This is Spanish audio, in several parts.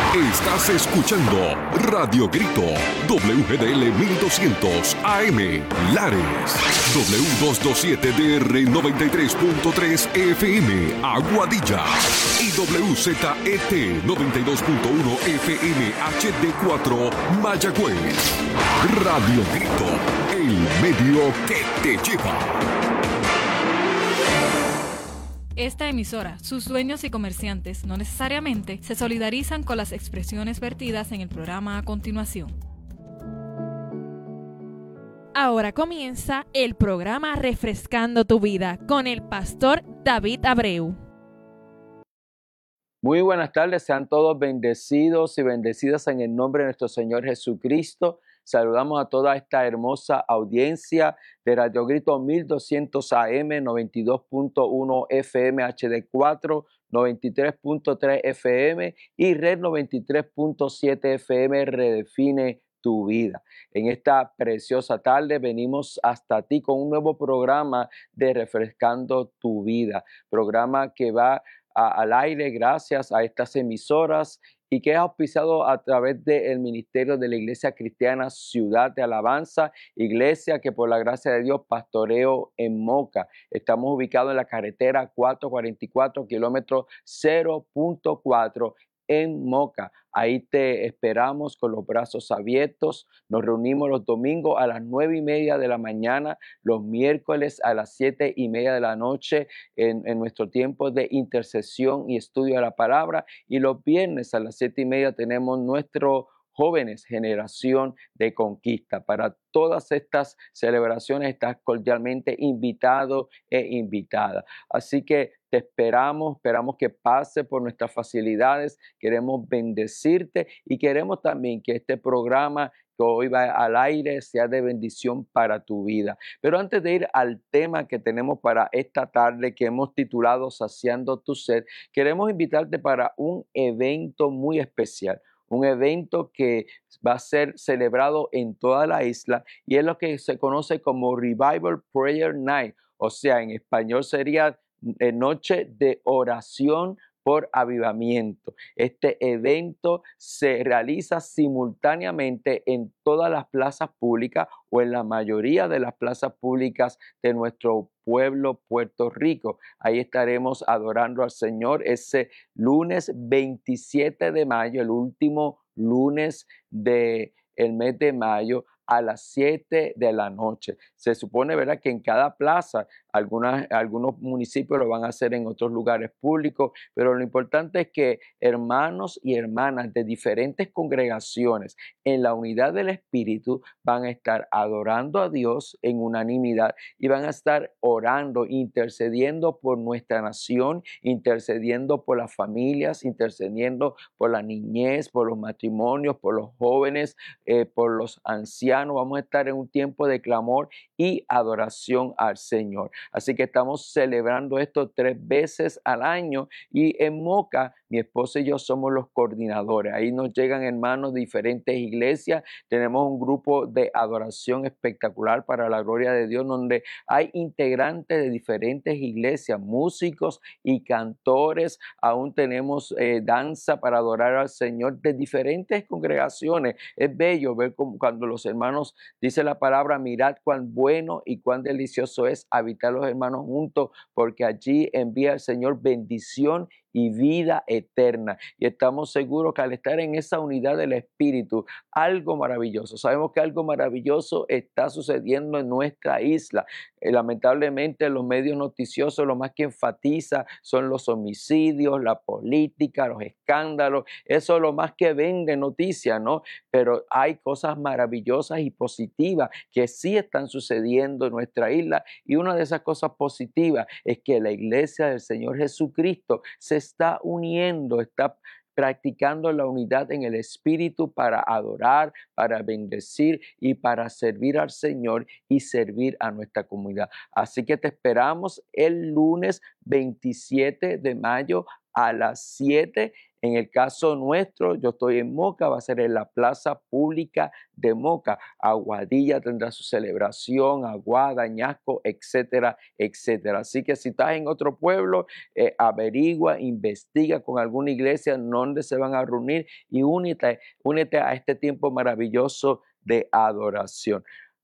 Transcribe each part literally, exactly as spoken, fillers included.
Estás escuchando Radio Grito, W G D L mil doscientos A M, Lares, W doscientos veintisiete D R noventa y tres punto tres F M, Aguadilla, y W Z E T noventa y dos punto uno F M H D cuatro, Mayagüez. Radio Grito, el medio que te lleva. Esta emisora, sus dueños y comerciantes no necesariamente se solidarizan con las expresiones vertidas en el programa a continuación. Ahora comienza el programa Refrescando tu Vida con el pastor David Abreu. Muy buenas tardes, sean todos bendecidos y bendecidas en el nombre de nuestro Señor Jesucristo. Saludamos a toda esta hermosa audiencia de Radio Grito mil doscientos A M, noventa y dos punto uno F M H D cuatro, noventa y tres punto tres F M y Red noventa y tres punto siete F M. Redefine tu vida. En esta preciosa tarde venimos hasta ti con un nuevo programa de Refrescando tu Vida, programa que va a, al aire gracias a estas emisoras y que es auspiciado a través del ministerio de la Iglesia Cristiana Ciudad de Alabanza, iglesia que por la gracia de Dios pastoreo en Moca. Estamos ubicados en la carretera cuatrocientos cuarenta y cuatro, kilómetro cero punto cuatro en Moca. Ahí te esperamos con los brazos abiertos. Nos reunimos los domingos a las nueve y media de la mañana, los miércoles a las siete y media de la noche en, en nuestro tiempo de intercesión y estudio de la palabra. Y los viernes a las siete y media tenemos nuestro Jóvenes Generación de Conquista. Para todas estas celebraciones estás cordialmente invitado e invitada. Así que te esperamos, esperamos que pase por nuestras facilidades. Queremos bendecirte y queremos también que este programa que hoy va al aire sea de bendición para tu vida. Pero antes de ir al tema que tenemos para esta tarde, que hemos titulado Saciando tu sed, queremos invitarte para un evento muy especial. Un evento que va a ser celebrado en toda la isla y es lo que se conoce como Revival Prayer Night. O sea, en español sería eh, Noche de Oración por Avivamiento. Este evento se realiza simultáneamente en todas las plazas públicas o en la mayoría de las plazas públicas de nuestro pueblo Puerto Rico. Ahí estaremos adorando al Señor ese lunes veintisiete de mayo, el último lunes del mes de mayo, a las siete de la noche. Se supone, ¿verdad?, que en cada plaza, algunas, algunos municipios lo van a hacer en otros lugares públicos, pero lo importante es que hermanos y hermanas de diferentes congregaciones en la unidad del Espíritu van a estar adorando a Dios en unanimidad y van a estar orando, intercediendo por nuestra nación, intercediendo por las familias, intercediendo por la niñez, por los matrimonios, por los jóvenes, eh, por los ancianos. Vamos a estar en un tiempo de clamor y adoración al Señor. Así que estamos celebrando esto tres veces al año y en Moca, mi esposa y yo somos los coordinadores. Ahí nos llegan hermanos de diferentes iglesias. Tenemos un grupo de adoración espectacular para la gloria de Dios, donde hay integrantes de diferentes iglesias, músicos y cantores. Aún tenemos eh, danza para adorar al Señor de diferentes congregaciones. Es bello ver cómo, cuando los hermanos, dice la palabra, mirad cuán bueno y cuán delicioso es habitar los hermanos juntos, porque allí envía el Señor bendición y vida eterna. Y estamos seguros que al estar en esa unidad del Espíritu, algo maravilloso, sabemos que algo maravilloso está sucediendo en nuestra isla. Eh, lamentablemente los medios noticiosos lo más que enfatiza son los homicidios, la política, los escándalos. Eso es lo más que vende noticias, ¿no? Pero hay cosas maravillosas y positivas que sí están sucediendo en nuestra isla, y una de esas cosas positivas es que la iglesia del Señor Jesucristo se está uniendo, está practicando la unidad en el Espíritu para adorar, para bendecir y para servir al Señor y servir a nuestra comunidad. Así que te esperamos el lunes veintisiete de mayo a las siete En el caso nuestro, yo estoy en Moca, va a ser en la Plaza Pública de Moca. Aguadilla tendrá su celebración, Aguada, Añasco, etcétera, etcétera. Así que si estás en otro pueblo, eh, averigua, investiga con alguna iglesia donde se van a reunir y únete, únete a este tiempo maravilloso de adoración.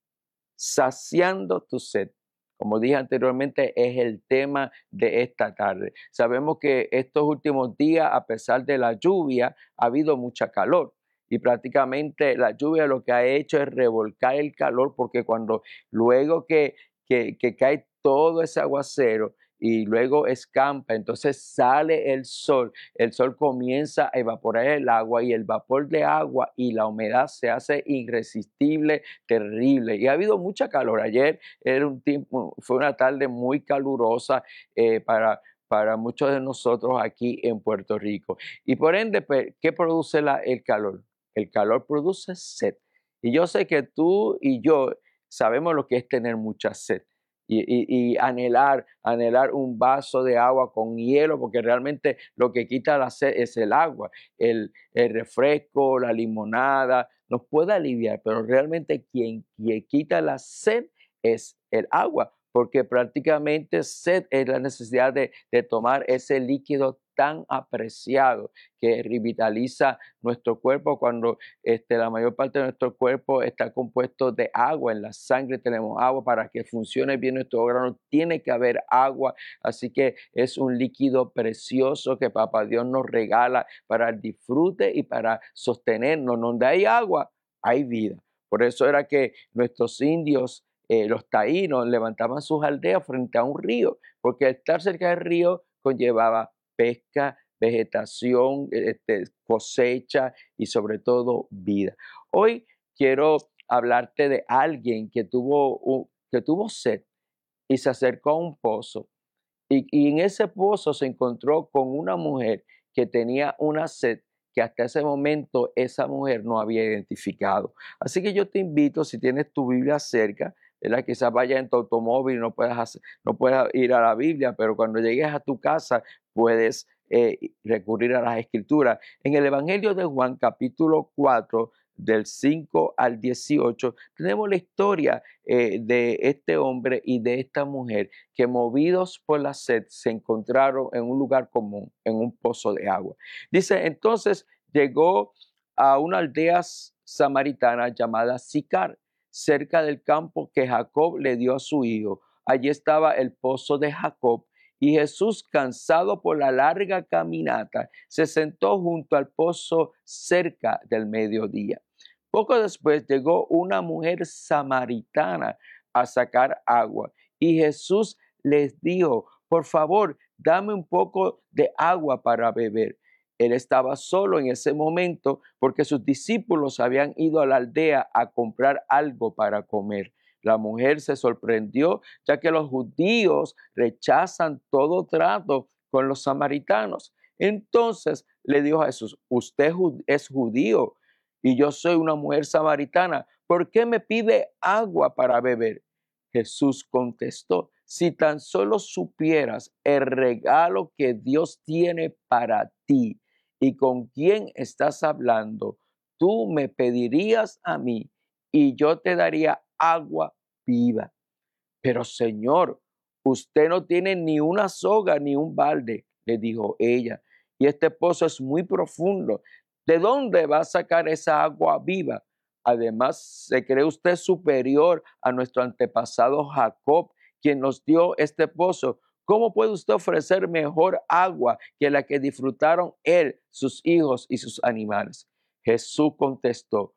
Saciando tu sed. Como dije anteriormente, es el tema de esta tarde. Sabemos que estos últimos días, a pesar de la lluvia, ha habido mucha calor. Y prácticamente la lluvia lo que ha hecho es revolcar el calor, porque cuando luego que, que, que cae todo ese aguacero y luego escampa, entonces sale el sol, el sol comienza a evaporar el agua y el vapor de agua y la humedad se hace irresistible, terrible. Y ha habido mucha calor. Ayer era un tiempo, fue una tarde muy calurosa eh, para, para muchos de nosotros aquí en Puerto Rico. Y por ende, ¿qué produce la, el calor? El calor produce sed. Y yo sé que tú y yo sabemos lo que es tener mucha sed. Y, y, y anhelar, anhelar un vaso de agua con hielo, porque realmente lo que quita la sed es el agua, el, el refresco, la limonada, nos puede aliviar, pero realmente quien, quien quita la sed es el agua, porque prácticamente sed es la necesidad de, de tomar ese líquido tan apreciado que revitaliza nuestro cuerpo cuando este, la mayor parte de nuestro cuerpo está compuesto de agua. En la sangre tenemos agua. Para que funcione bien nuestro órgano tiene que haber agua, así que es un líquido precioso que Papá Dios nos regala para el disfrute y para sostenernos. Donde hay agua hay vida. Por eso era que nuestros indios, Eh, los taínos, levantaban sus aldeas frente a un río, porque estar cerca del río conllevaba pesca, vegetación, este, cosecha y sobre todo vida. Hoy quiero hablarte de alguien que tuvo, un, que tuvo sed y se acercó a un pozo. Y, y en ese pozo se encontró con una mujer que tenía una sed que hasta ese momento esa mujer no había identificado. Así que yo te invito, si tienes tu Biblia cerca, ¿verdad? Quizás vayas en tu automóvil y no puedas, hacer, no puedas ir a la Biblia, pero cuando llegues a tu casa puedes eh, recurrir a las Escrituras. En el Evangelio de Juan, capítulo cuatro, del cinco al dieciocho, tenemos la historia eh, de este hombre y de esta mujer que, movidos por la sed, se encontraron en un lugar común, en un pozo de agua. Dice, entonces llegó a una aldea samaritana llamada Sicar, cerca del campo que Jacob le dio a su hijo. Allí estaba el pozo de Jacob. Y Jesús, cansado por la larga caminata, se sentó junto al pozo cerca del mediodía. Poco después llegó una mujer samaritana a sacar agua y Jesús les dijo, por favor, dame un poco de agua para beber. Él estaba solo en ese momento porque sus discípulos habían ido a la aldea a comprar algo para comer. La mujer se sorprendió, ya que los judíos rechazan todo trato con los samaritanos. Entonces le dijo a Jesús, usted es judío y yo soy una mujer samaritana. ¿Por qué me pide agua para beber? Jesús contestó, si tan solo supieras el regalo que Dios tiene para ti y con quién estás hablando, tú me pedirías a mí y yo te daría agua viva. Pero Señor, usted no tiene ni una soga ni un balde, le dijo ella, y este pozo es muy profundo. ¿De dónde va a sacar esa agua viva? Además, ¿se cree usted superior a nuestro antepasado Jacob, quien nos dio este pozo? ¿Cómo puede usted ofrecer mejor agua que la que disfrutaron él, sus hijos y sus animales? Jesús contestó,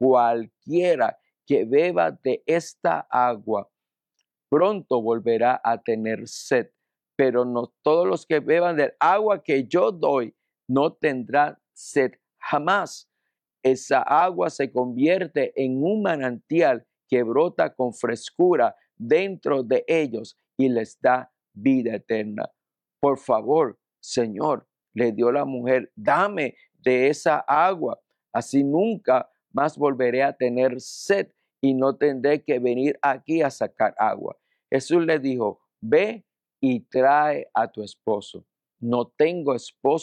cualquiera que beba de esta agua pronto volverá a tener sed, pero no todos los que beban del agua que yo doy no tendrán sed jamás. Esa agua se convierte en un manantial que brota con frescura dentro de ellos y les da vida eterna. Por favor, Señor, le dio la mujer, dame de esa agua, así nunca más volveré a tener sed y no tendré que venir aquí a sacar agua. Jesús le dijo, ve y trae a tu esposo. No tengo esposo,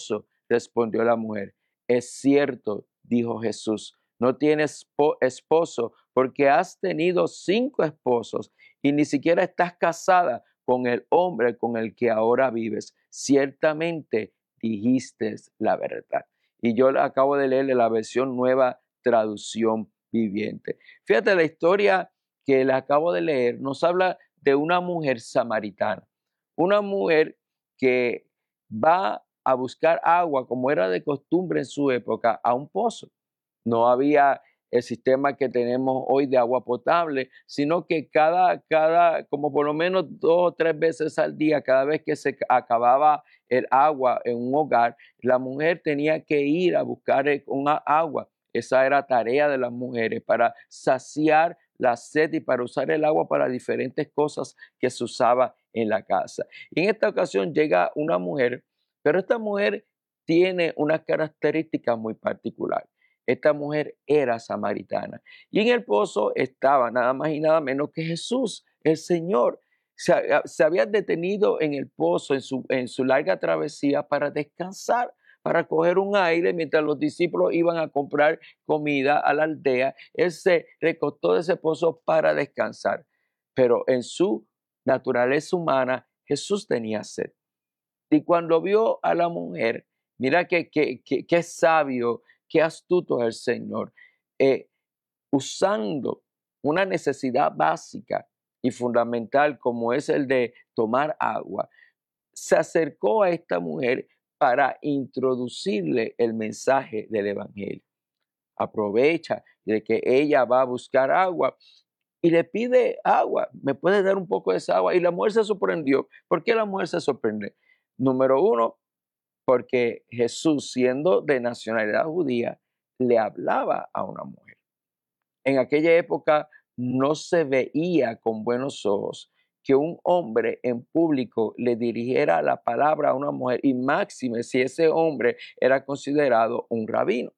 respondió la mujer. Es cierto, dijo Jesús, no tienes esposo porque has tenido cinco esposos y ni siquiera estás casada con el hombre con el que ahora vives. Ciertamente dijiste la verdad. Y yo acabo de leerle la versión Nueva Traducción Viviente. Fíjate, la historia que le acabo de leer nos habla de una mujer samaritana. Una mujer que va a buscar agua, como era de costumbre en su época, a un pozo. No había el sistema que tenemos hoy de agua potable, sino que cada, cada, como por lo menos dos o tres veces al día, cada vez que se acababa el agua en un hogar, la mujer tenía que ir a buscar una agua. Esa era tarea de las mujeres para saciar la sed y para usar el agua para diferentes cosas que se usaba en la casa. Y en esta ocasión llega una mujer, pero esta mujer tiene una característica muy particular. Esta mujer era samaritana y en el pozo estaba nada más y nada menos que Jesús, el Señor. Se, se había detenido en el pozo en su, en su larga travesía para descansar, para coger un aire mientras los discípulos iban a comprar comida a la aldea. Él se recostó de ese pozo para descansar, pero en su naturaleza humana Jesús tenía sed. Y cuando vio a la mujer, mira qué que, que, que sabio, qué astuto es el Señor, eh, usando una necesidad básica y fundamental como es el de tomar agua, se acercó a esta mujer para introducirle el mensaje del evangelio. Aprovecha de que ella va a buscar agua y le pide agua. ¿Me puedes dar un poco de esa agua? Y la mujer se sorprendió. ¿Por qué la mujer se sorprende? Número uno, porque Jesús, siendo de nacionalidad judía, le hablaba a una mujer. En aquella época no se veía con buenos ojos que un hombre en público le dirigiera la palabra a una mujer, y máxime si ese hombre era considerado un rabino.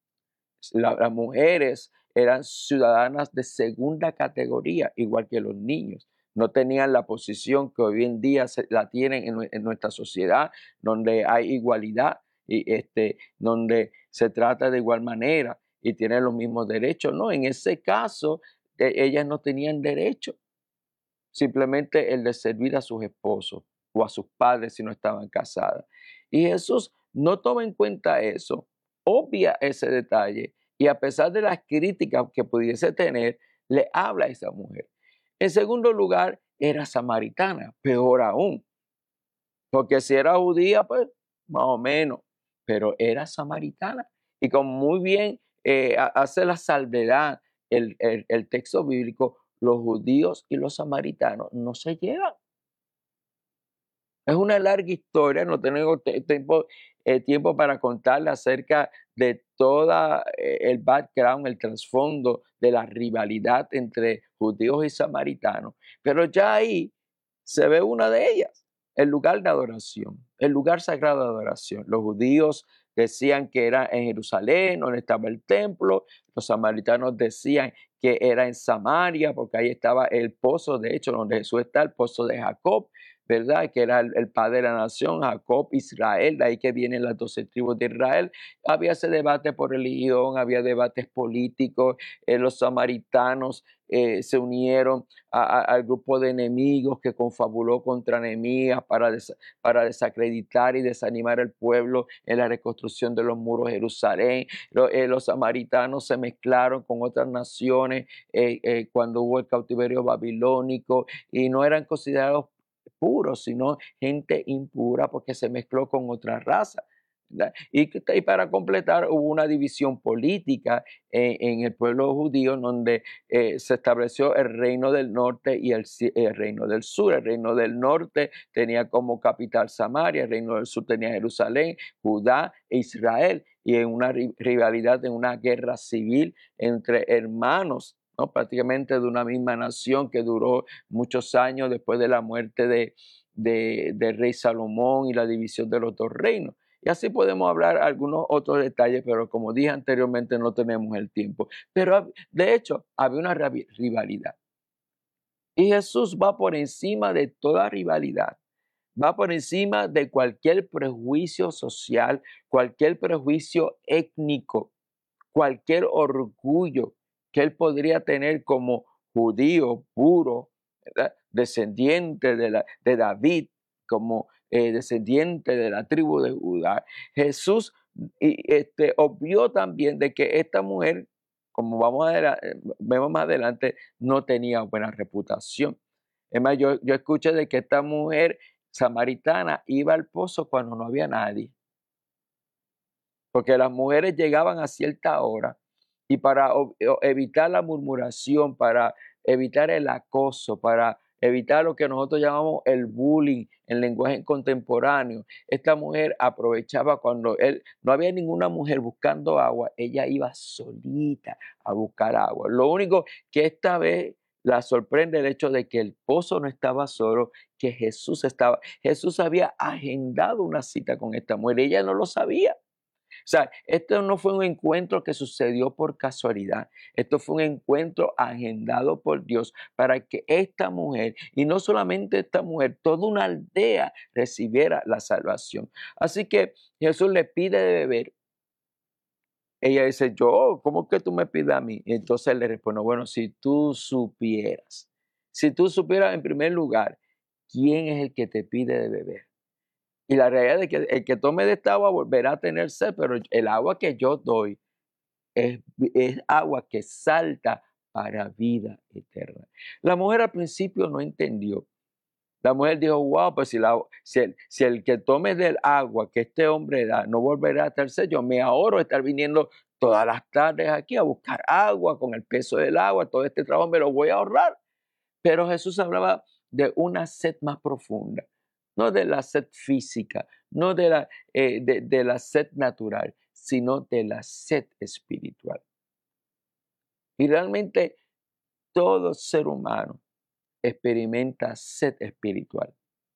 La, las mujeres eran ciudadanas de segunda categoría, igual que los niños. No tenían la posición que hoy en día se, la tienen en, en nuestra sociedad, donde hay igualdad y este, donde se trata de igual manera y tienen los mismos derechos. No, en ese caso, eh, ellas no tenían derecho. Simplemente el de servir a sus esposos o a sus padres si no estaban casadas. Y Jesús no toma en cuenta eso, obvia ese detalle y a pesar de las críticas que pudiese tener, le habla a esa mujer. En segundo lugar, era samaritana, peor aún, porque si era judía, pues más o menos, pero era samaritana. Y como muy bien eh, hace la salvedad el, el, el texto bíblico, los judíos y los samaritanos no se llevan. Es una larga historia, no tengo tiempo, eh, tiempo para contarle acerca de todo eh, el background, el trasfondo de la rivalidad entre judíos y samaritanos, pero ya ahí se ve una de ellas, el lugar de adoración, el lugar sagrado de adoración. Los judíos decían que era en Jerusalén, donde estaba el templo. Los samaritanos decían que era en Samaria, porque ahí estaba el pozo, de hecho, donde Jesús está, el pozo de Jacob, ¿verdad? Que era el, el padre de la nación, Jacob, Israel, de ahí que vienen las doce tribus de Israel. Había ese debate por religión, había debates políticos, eh, los samaritanos eh, se unieron a, a, al grupo de enemigos que confabuló contra Nehemías para, des, para desacreditar y desanimar al pueblo en la reconstrucción de los muros de Jerusalén. Los, eh, los samaritanos se mezclaron con otras naciones eh, eh, cuando hubo el cautiverio babilónico y no eran considerados puros, sino gente impura porque se mezcló con otra raza. Y, y para completar, hubo una división política en, en el pueblo judío donde eh, se estableció el reino del norte y el, el reino del sur. El reino del norte tenía como capital Samaria, el reino del sur tenía Jerusalén, Judá e Israel, y en una rivalidad, en una guerra civil entre hermanos, ¿no? Prácticamente de una misma nación que duró muchos años después de la muerte de, de, de rey Salomón y la división de los dos reinos. Y así podemos hablar algunos otros detalles, pero como dije anteriormente, no tenemos el tiempo. Pero de hecho, había una rivalidad. Y Jesús va por encima de toda rivalidad, va por encima de cualquier prejuicio social, cualquier prejuicio étnico, cualquier orgullo que él podría tener como judío puro, ¿verdad? Descendiente de, la, de David, como eh, descendiente de la tribu de Judá. Jesús y, este, obvió también de que esta mujer, como vamos a vemos más adelante, no tenía buena reputación. Es más, yo, yo escuché de que esta mujer samaritana iba al pozo cuando no había nadie, porque las mujeres llegaban a cierta hora y para evitar la murmuración, para evitar el acoso, para evitar lo que nosotros llamamos el bullying en lenguaje contemporáneo, esta mujer aprovechaba cuando él, no había ninguna mujer buscando agua, ella iba solita a buscar agua. Lo único que esta vez la sorprende el hecho de que el pozo no estaba solo, que Jesús estaba. Jesús había agendado una cita con esta mujer, ella no lo sabía. O sea, esto no fue un encuentro que sucedió por casualidad. Esto fue un encuentro agendado por Dios para que esta mujer, y no solamente esta mujer, toda una aldea recibiera la salvación. Así que Jesús le pide de beber. Ella dice, yo, ¿cómo que tú me pides a mí? Y entonces él le responde, bueno, si tú supieras, si tú supieras en primer lugar, ¿quién es el que te pide de beber? Y la realidad es que el que tome de esta agua volverá a tener sed, pero el agua que yo doy es, es agua que salta para vida eterna. La mujer al principio no entendió. La mujer dijo, wow, pues si, la, si, el, si el que tome del agua que este hombre da no volverá a tener sed, yo me ahorro estar viniendo todas las tardes aquí a buscar agua con el peso del agua, todo este trabajo me lo voy a ahorrar. Pero Jesús hablaba de una sed más profunda. No de la sed física, no de la, eh, de, de la sed natural, sino de la sed espiritual. Y realmente todo ser humano experimenta sed espiritual.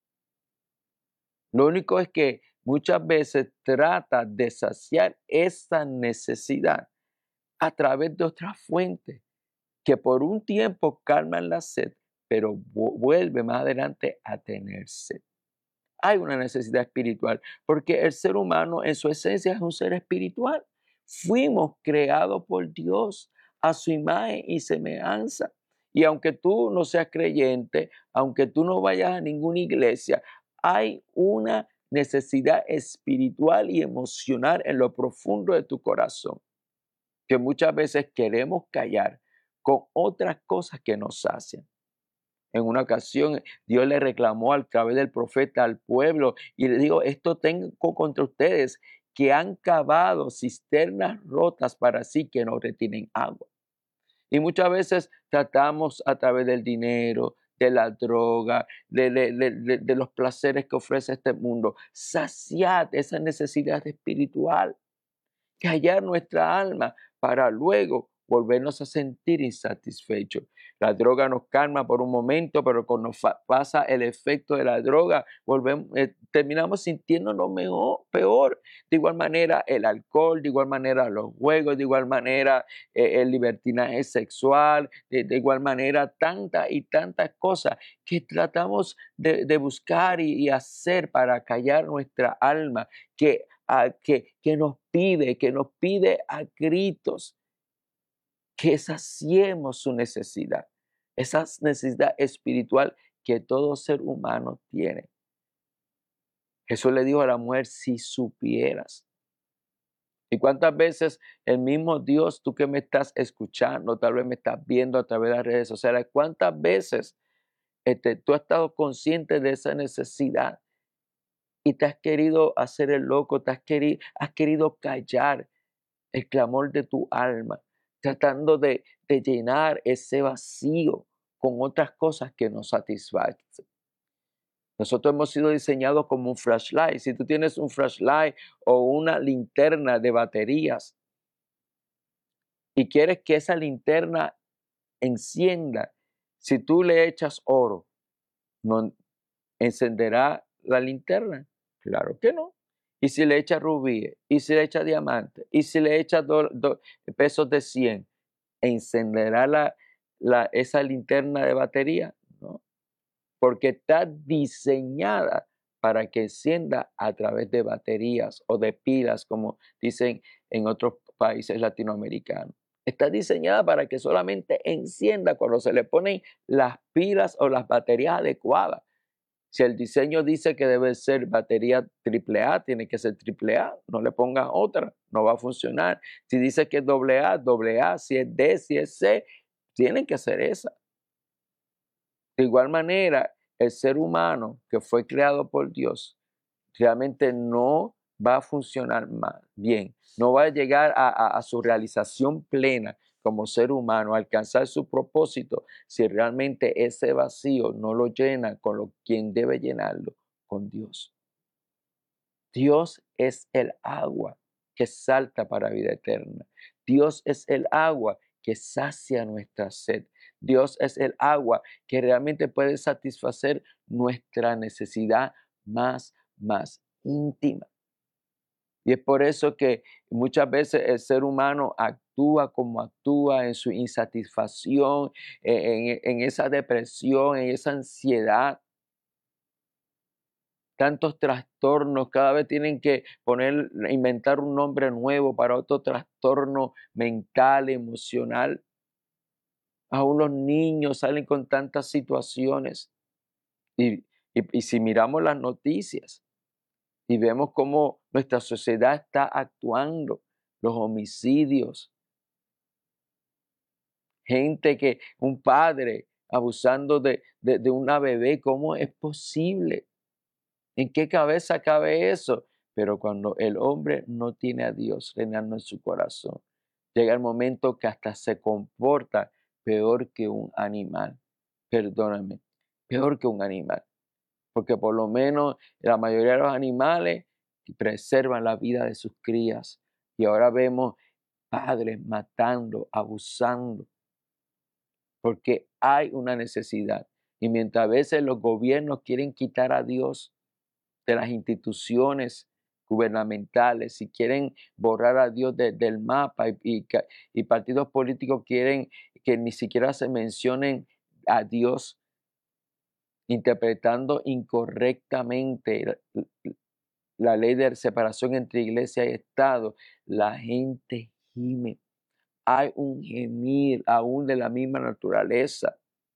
Lo único es que muchas veces trata de saciar esa necesidad a través de otras fuentes que por un tiempo calman la sed, pero vuelve más adelante a tener sed. Hay una necesidad espiritual, porque el ser humano en su esencia es un ser espiritual. Fuimos creados por Dios a su imagen y semejanza. Y aunque tú no seas creyente, aunque tú no vayas a ninguna iglesia, hay una necesidad espiritual y emocional en lo profundo de tu corazón, que muchas veces queremos callar con otras cosas que nos sacian. En una ocasión, Dios le reclamó a través del profeta al pueblo y le dijo, esto tengo contra ustedes, que han cavado cisternas rotas para sí que no retienen agua. Y muchas veces tratamos a través del dinero, de la droga, de, de, de, de los placeres que ofrece este mundo, saciar esa necesidad espiritual, callar nuestra alma para luego volvernos a sentir insatisfechos. La droga nos calma por un momento, pero cuando pasa el efecto de la droga, volvemos, eh, terminamos sintiéndonos mejor, peor. De igual manera, el alcohol, de igual manera, los juegos, de igual manera, eh, el libertinaje sexual, de, de igual manera, tantas y tantas cosas que tratamos de, de buscar y, y hacer para callar nuestra alma, que, a, que, que nos pide, que nos pide a gritos que saciemos su necesidad, esa necesidad espiritual que todo ser humano tiene. Jesús le dijo a la mujer, si supieras. ¿Y cuántas veces el mismo Dios, tú que me estás escuchando, tal vez me estás viendo a través de las redes sociales, cuántas veces este, tú has estado consciente de esa necesidad y te has querido hacer el loco, te has querido, has querido callar el clamor de tu alma, tratando de, de llenar ese vacío con otras cosas que nos satisfacen. Nosotros hemos sido diseñados como un flashlight. Si tú tienes un flashlight o una linterna de baterías y quieres que esa linterna encienda, si tú le echas oro, ¿no encenderá la linterna? Claro que no. Y si le echa rubíes, y si le echa diamantes, y si le echa do, do, pesos de cien, ¿encenderá la, la, esa linterna de batería? No, porque está diseñada para que encienda a través de baterías o de pilas, como dicen en otros países latinoamericanos. Está diseñada para que solamente encienda cuando se le ponen las pilas o las baterías adecuadas. Si el diseño dice que debe ser batería triple A, tiene que ser triple A. No le pongas otra, no va a funcionar. Si dice que es doble A, doble A. Si es D, si es C, tienen que ser esa. De igual manera, el ser humano que fue creado por Dios realmente no va a funcionar mal, bien. No va a llegar a, a, a su realización plena como ser humano, a alcanzar su propósito, si realmente ese vacío no lo llena con lo, quien debe llenarlo, con Dios. Dios es el agua que salta para vida eterna. Dios es el agua que sacia nuestra sed. Dios es el agua que realmente puede satisfacer nuestra necesidad más, más íntima. Y es por eso que muchas veces el ser humano actúa como actúa en su insatisfacción, en, en, en esa depresión, en esa ansiedad. Tantos trastornos, cada vez tienen que poner, inventar un nombre nuevo para otro trastorno mental, emocional. Aún los niños salen con tantas situaciones. Y, y, y si miramos las noticias y vemos cómo nuestra sociedad está actuando, los homicidios, gente que, un padre abusando de, de, de una bebé, ¿cómo es posible? ¿En qué cabeza cabe eso? Pero cuando el hombre no tiene a Dios reinando en su corazón, llega el momento que hasta se comporta peor que un animal. Perdóname, peor que un animal. Porque por lo menos la mayoría de los animales preservan la vida de sus crías. Y ahora vemos padres matando, abusando, porque hay una necesidad. Y mientras a veces los gobiernos quieren quitar a Dios de las instituciones gubernamentales, si quieren borrar a Dios de, del mapa y, y, y partidos políticos quieren que ni siquiera se mencionen a Dios, interpretando incorrectamente la, la ley de separación entre iglesia y Estado, la gente gime. Hay un gemir aún de la misma naturaleza,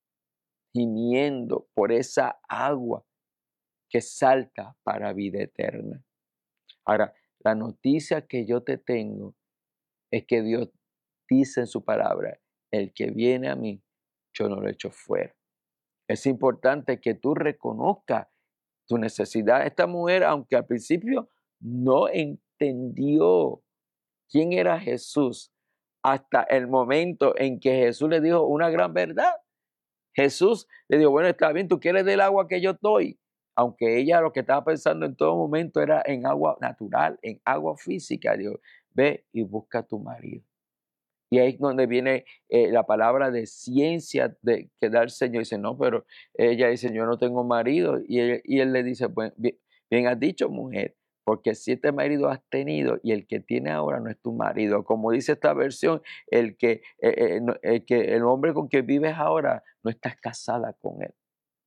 gimiendo por esa agua que salta para vida eterna. Ahora, la noticia que yo te tengo es que Dios dice en su palabra, el que viene a mí, yo no lo echo fuera. Es importante que tú reconozcas tu necesidad. Esta mujer, aunque al principio no entendió quién era Jesús, hasta el momento en que Jesús le dijo una gran verdad. Jesús le dijo, bueno, está bien, tú quieres del agua que yo doy. Aunque ella lo que estaba pensando en todo momento era en agua natural, en agua física. Dijo, ve y busca a tu marido. Y ahí es donde viene eh, la palabra de ciencia de, que da el Señor. Dice, no, pero ella dice, yo no tengo marido. Y él, y él le dice, pues, bien, bien has dicho, mujer, porque siete maridos has tenido y el que tiene ahora no es tu marido. Como dice esta versión, el, que, eh, eh, el, que, el hombre con que vives ahora no estás casada con él.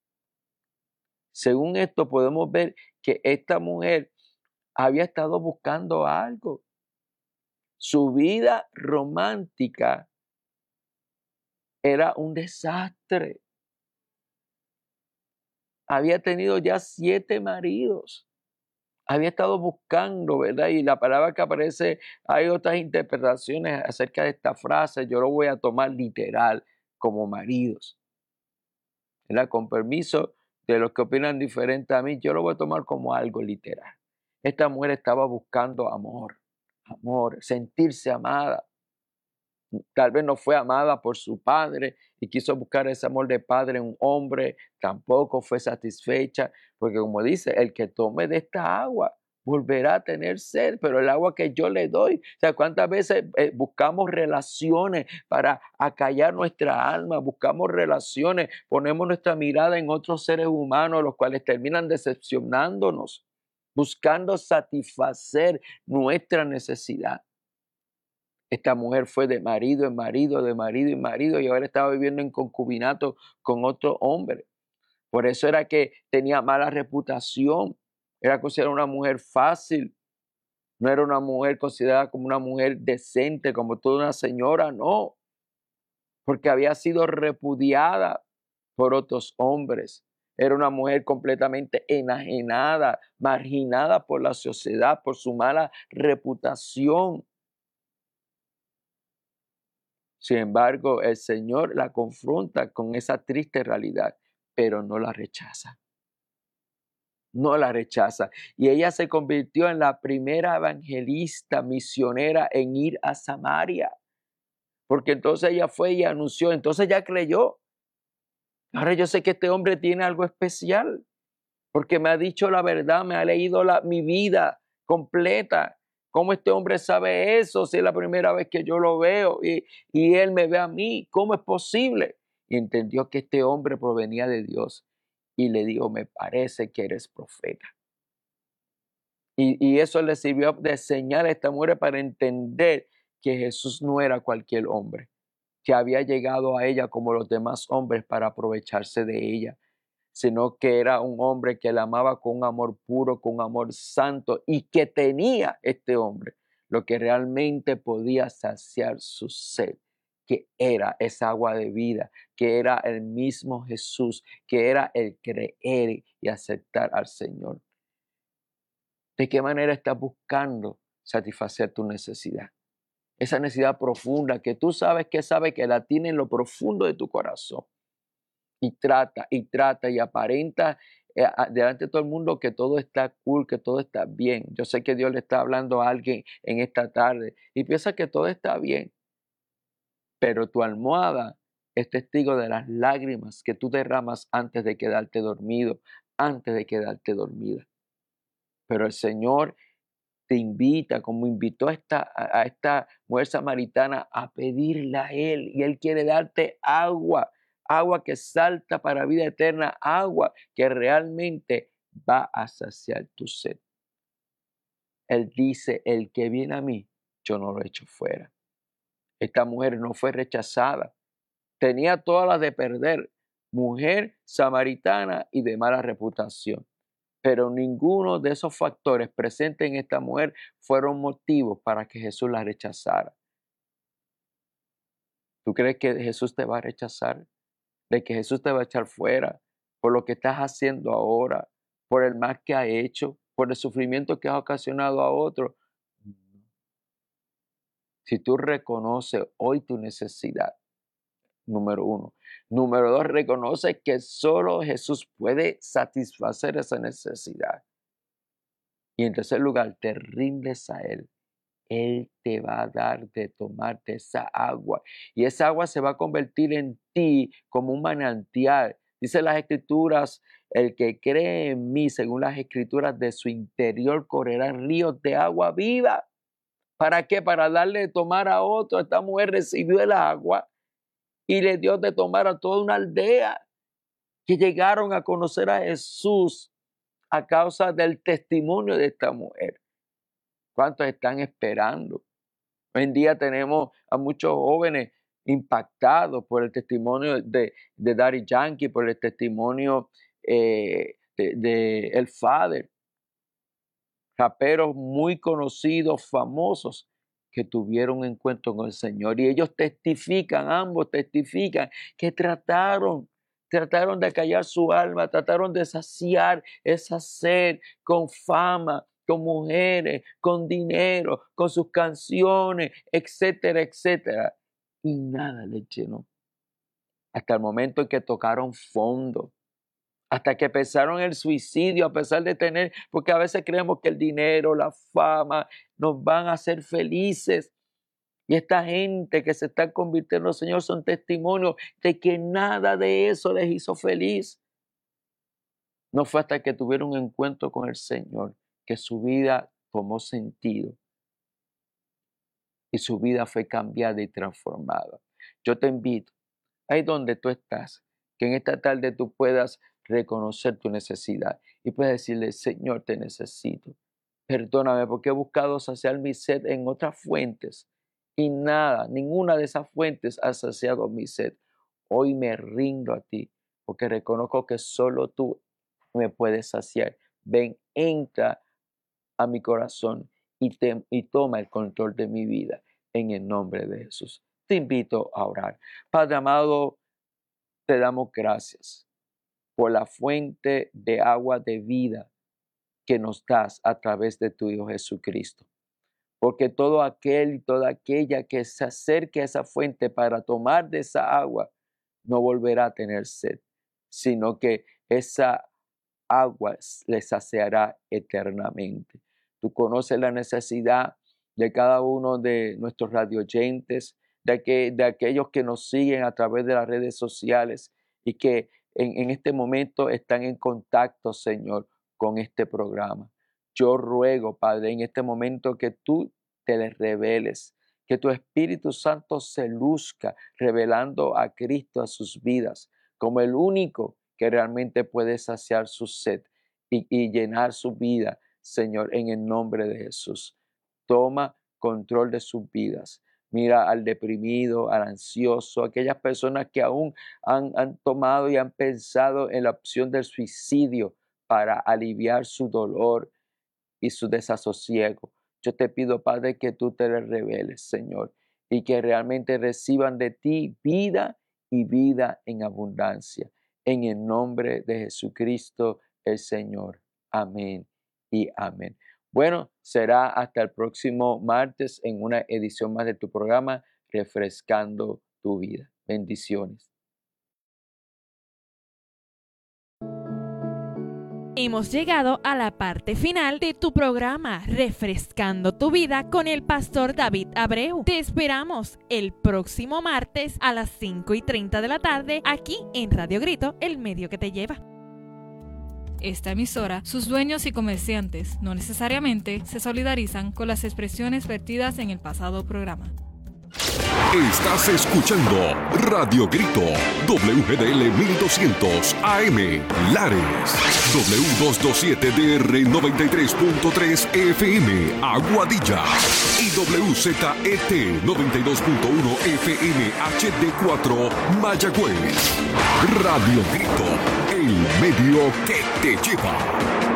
Según esto podemos ver que esta mujer había estado buscando algo. Su vida romántica era un desastre. Había tenido ya siete maridos. Había estado buscando, ¿verdad? Y la palabra que aparece, hay otras interpretaciones acerca de esta frase. Yo lo voy a tomar literal como maridos. ¿Verdad? Con permiso de los que opinan diferente a mí, yo lo voy a tomar como algo literal. Esta mujer estaba buscando amor, amor, sentirse amada. Tal vez no fue amada por su padre y quiso buscar ese amor de padre en un hombre, tampoco fue satisfecha, porque como dice, el que tome de esta agua volverá a tener sed, pero el agua que yo le doy, o sea, cuántas veces eh, buscamos relaciones para acallar nuestra alma, buscamos relaciones, ponemos nuestra mirada en otros seres humanos, los cuales terminan decepcionándonos, buscando satisfacer nuestra necesidad. Esta mujer fue de marido en marido, de marido en marido, y ahora estaba viviendo en concubinato con otro hombre. Por eso era que tenía mala reputación. Era considerada una mujer fácil. No era una mujer considerada como una mujer decente, como toda una señora, no. Porque había sido repudiada por otros hombres. Era una mujer completamente enajenada, marginada por la sociedad, por su mala reputación. Sin embargo, el Señor la confronta con esa triste realidad, pero no la rechaza. No la rechaza. Y ella se convirtió en la primera evangelista misionera en ir a Samaria. Porque entonces ella fue y anunció, entonces ella creyó. Ahora yo sé que este hombre tiene algo especial, porque me ha dicho la verdad, me ha leído la, mi vida completa. ¿Cómo este hombre sabe eso si es la primera vez que yo lo veo y, y él me ve a mí? ¿Cómo es posible? Y entendió que este hombre provenía de Dios y le dijo, me parece que eres profeta. Y, y eso le sirvió de señal a esta mujer para entender que Jesús no era cualquier hombre, que había llegado a ella como los demás hombres para aprovecharse de ella, sino que era un hombre que la amaba con un amor puro, con un amor santo, y que tenía este hombre lo que realmente podía saciar su sed, que era esa agua de vida, que era el mismo Jesús, que era el creer y aceptar al Señor. ¿De qué manera estás buscando satisfacer tu necesidad? Esa necesidad profunda que tú sabes que sabes que la tiene en lo profundo de tu corazón. Y trata, y trata, y aparenta eh, delante de todo el mundo que todo está cool, que todo está bien. Yo sé que Dios le está hablando a alguien en esta tarde y piensa que todo está bien. Pero tu almohada es testigo de las lágrimas que tú derramas antes de quedarte dormido, antes de quedarte dormida. Pero el Señor te invita, como invitó a esta, a esta mujer samaritana, a pedirle a Él. Y Él quiere darte agua, agua que salta para vida eterna, agua que realmente va a saciar tu sed. Él dice, el que viene a mí, yo no lo echo fuera. Esta mujer no fue rechazada. Tenía todas las de perder. Mujer samaritana y de mala reputación. Pero ninguno de esos factores presentes en esta mujer fueron motivos para que Jesús la rechazara. ¿Tú crees que Jesús te va a rechazar? ¿De que Jesús te va a echar fuera por lo que estás haciendo ahora, por el mal que ha hecho, por el sufrimiento que has ocasionado a otro? Si tú reconoces hoy tu necesidad, número uno. Número dos, reconoce que solo Jesús puede satisfacer esa necesidad. Y en tercer lugar, te rindes a Él. Él te va a dar de tomarte esa agua. Y esa agua se va a convertir en ti como un manantial. Dice las Escrituras, el que cree en mí, según las Escrituras, de su interior correrán ríos de agua viva. ¿Para qué? Para darle de tomar a otro. Esta mujer recibió el agua y le dio de tomar a toda una aldea que llegaron a conocer a Jesús a causa del testimonio de esta mujer. ¿Cuántos están esperando? Hoy en día tenemos a muchos jóvenes impactados por el testimonio de, de Daddy Yankee, por el testimonio eh, de, de El Father. Raperos muy conocidos, famosos, que tuvieron un encuentro con el Señor. Y ellos testifican, ambos testifican, que trataron, trataron de callar su alma, trataron de saciar esa sed con fama, con mujeres, con dinero, con sus canciones, etcétera, etcétera. Y nada les llenó. Hasta el momento en que tocaron fondo. Hasta que pensaron el suicidio, a pesar de tener, porque a veces creemos que el dinero, la fama, nos van a hacer felices. Y esta gente que se está convirtiendo, Señor, son testimonios de que nada de eso les hizo feliz. No fue hasta que tuvieron un encuentro con el Señor que su vida tomó sentido. Y su vida fue cambiada y transformada. Yo te invito, ahí donde tú estás, que en esta tarde tú puedas reconocer tu necesidad y puedes decirle, Señor, te necesito. Perdóname porque he buscado saciar mi sed en otras fuentes y nada, ninguna de esas fuentes ha saciado mi sed. Hoy me rindo a ti porque reconozco que solo tú me puedes saciar. ven, entra a mi corazón y, te, y toma el control de mi vida en el nombre de Jesús. Te invito a orar. Padre amado, te damos gracias por la fuente de agua de vida que nos das a través de tu Hijo Jesucristo. Porque todo aquel y toda aquella que se acerque a esa fuente para tomar de esa agua no volverá a tener sed, sino que esa agua les saciará eternamente. Tú conoces la necesidad de cada uno de nuestros radioyentes, de, que, de aquellos que nos siguen a través de las redes sociales y que en, en este momento están en contacto, Señor, con este programa. Yo ruego, Padre, en este momento que tú te les reveles, que tu Espíritu Santo se luzca revelando a Cristo a sus vidas como el único que realmente puede saciar su sed y, y llenar su vida, Señor, en el nombre de Jesús. Toma control de sus vidas. Mira al deprimido, al ansioso, aquellas personas que aún han, han tomado y han pensado en la opción del suicidio para aliviar su dolor y su desasosiego. Yo te pido, Padre, que tú te les reveles, Señor, y que realmente reciban de ti vida y vida en abundancia. En el nombre de Jesucristo, el Señor. Amén y amén. Bueno, será hasta el próximo martes en una edición más de tu programa, Refrescando tu Vida. Bendiciones. Hemos llegado a la parte final de tu programa Refrescando tu Vida con el pastor David Abreu. Te esperamos el próximo martes a las cinco y treinta de la tarde aquí en Radio Grito, el medio que te lleva. Esta emisora, sus dueños y comerciantes no necesariamente se solidarizan con las expresiones vertidas en el pasado programa. Estás escuchando Radio Grito, W G D L mil doscientos A M, Lares, W doscientos veintisiete D R noventa y tres punto tres F M, Aguadilla, y W Z E T noventa y dos punto uno F M H D cuatro, Mayagüez. Radio Grito, el medio que te lleva.